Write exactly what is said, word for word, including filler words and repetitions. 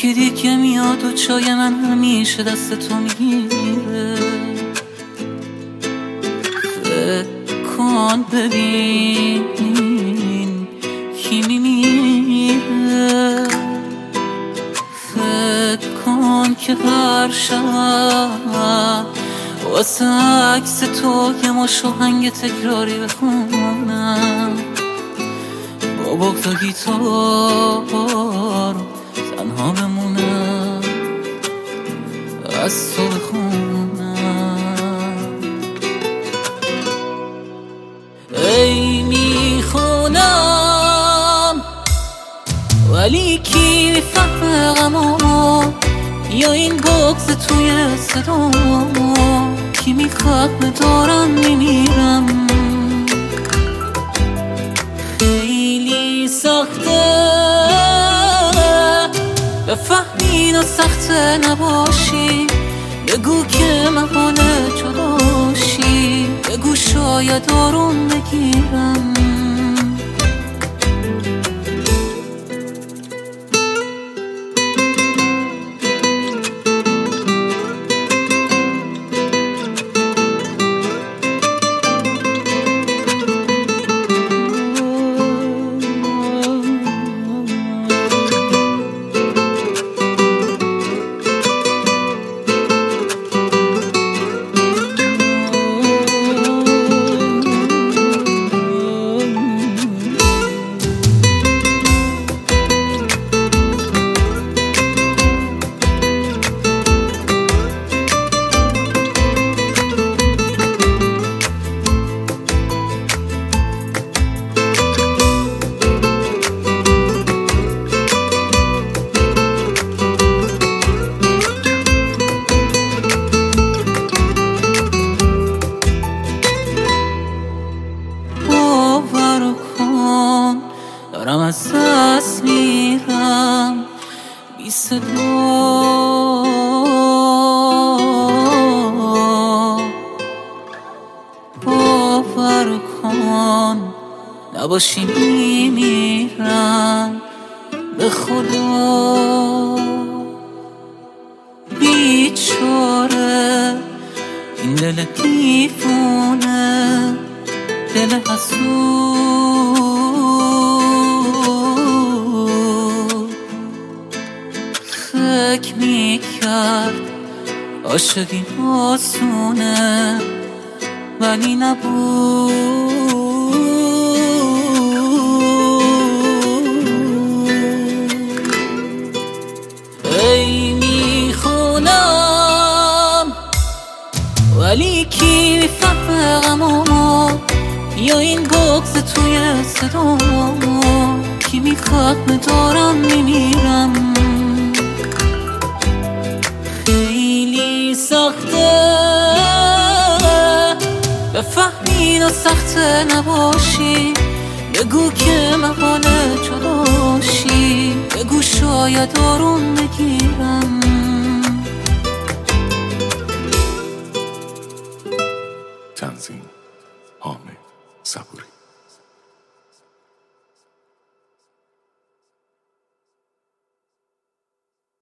یکی دیگه میاد و چای من همیشه دست تو میگیره. فکر کن ببین کی میمیره. فکر کن که هر شب واسه عکس تو یه مش آهنگ تکراری بخونم، با بغض و گیتار تنها بمونم، از تو بخونم. ای میخونم ولی کی میفهمه غمامو، یا این بغض توی صدامو، کی میفهمه دارم میمیرم. خیلی سخته بفهمین و سخته نباشی، بگو که محاله جداشی، بگو شاید آروم بگیرم. دارم از دست میرم بی صدا، باور کن نباشی میمیرم به خدا. بیچاره این دل دیوونه، دل حسود، فکر میکرد عاشقی آسونه ولی نبود. ای میخونم ولی کی میفهمه غمامو، یا این بغض توی صدامو، کی میفهمه دارم میمیرم. خیلی سخته بفهمین و سخته نباشی، بگو که محاله جداشی، بگو شاید آروم بگیرم. تنظیم حامد صبوری.